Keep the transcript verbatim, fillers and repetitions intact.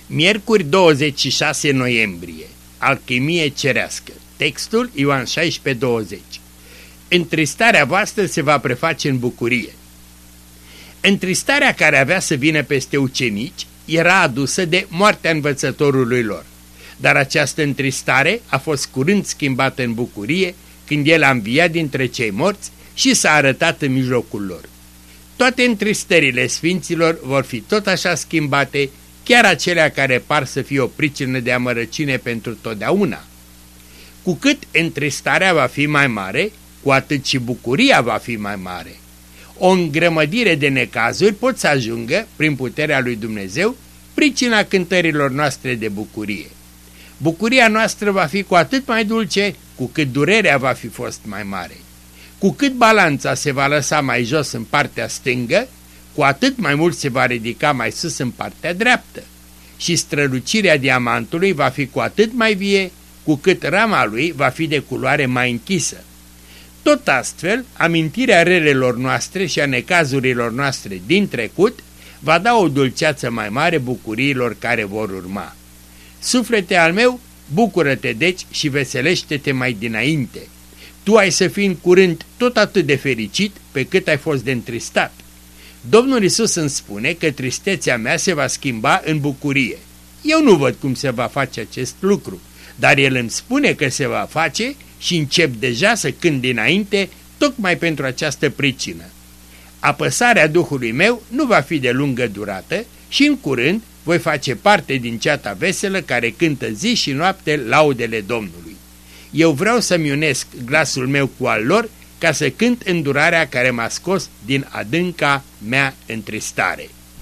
Miercuri douăzeci și șase noiembrie. Alchimie cerească. Textul Ioan șaisprezece douăzeci. Întristarea voastră se va preface în bucurie. Întristarea care avea să vină peste ucenici era adusă de moartea învățătorului lor, dar această întristare a fost curând schimbată în bucurie când el a înviat dintre cei morți și s-a arătat în mijlocul lor. Toate întristările sfinților vor fi tot așa schimbate, chiar acelea care par să fie o pricină de amărăcine pentru totdeauna. Cu cât întristarea va fi mai mare, cu atât și bucuria va fi mai mare. O îngrămădire de necazuri pot să ajungă, prin puterea lui Dumnezeu, pricina cântărilor noastre de bucurie. Bucuria noastră va fi cu atât mai dulce, cu cât durerea va fi fost mai mare. Cu cât balanța se va lăsa mai jos în partea stângă, cu atât mai mult se va ridica mai sus în partea dreaptă. Și strălucirea diamantului va fi cu atât mai vie, cu cât rama lui va fi de culoare mai închisă. Tot astfel, amintirea relelor noastre și a necazurilor noastre din trecut va da o dulceață mai mare bucuriilor care vor urma. Suflete al meu, bucură-te deci și veselește-te mai dinainte. Tu ai să fii în curând tot atât de fericit pe cât ai fost de întristat. Domnul Iisus îmi spune că tristețea mea se va schimba în bucurie. Eu nu văd cum se va face acest lucru, dar El îmi spune că se va face și încep deja să cânt dinainte tocmai pentru această pricină. Apăsarea Duhului meu nu va fi de lungă durată și în curând voi face parte din ceata veselă care cântă zi și noapte laudele Domnului. Eu vreau să-mi unesc glasul meu cu al lor ca să cânt îndurarea care m-a scos din adânca mea întristare.